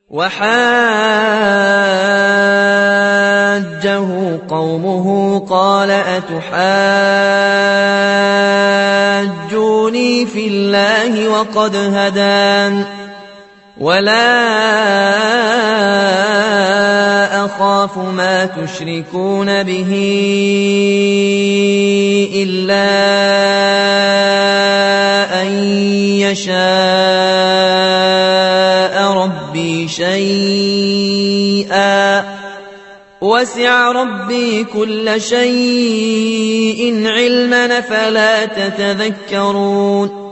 وحاجه قومه قال أتحاجوني في الله وقد هدان ولا أخاف ما تشركون به إلا أن يشاء ربي شيئا وسع ربي كل شيء علما فلا تتذكرون